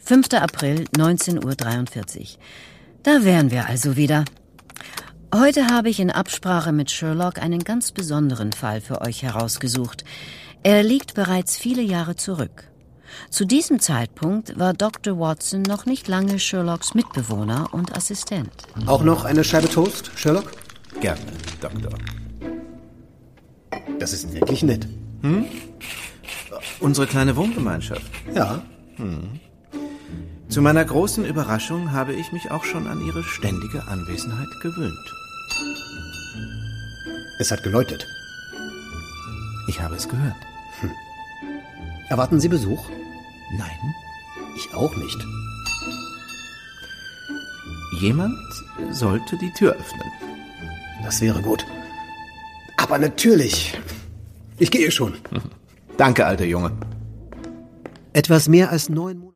5. April, 19:43 Uhr. Da wären wir also wieder. Heute habe ich in Absprache mit Sherlock einen ganz besonderen Fall für euch herausgesucht. Er liegt bereits viele Jahre zurück. Zu diesem Zeitpunkt war Dr. Watson noch nicht lange Sherlocks Mitbewohner und Assistent. Auch noch eine Scheibe Toast, Sherlock? Gerne, Doktor. Das ist wirklich nett. Unsere kleine Wohngemeinschaft. Ja. Zu meiner großen Überraschung habe ich mich auch schon an Ihre ständige Anwesenheit gewöhnt. Es hat geläutet. Ich habe es gehört. Erwarten Sie Besuch? Nein, Ich auch nicht. jemand sollte die Tür öffnen. Das wäre gut. Aber natürlich. Ich gehe schon. Danke, alter Junge. Etwas mehr als 9 Monate.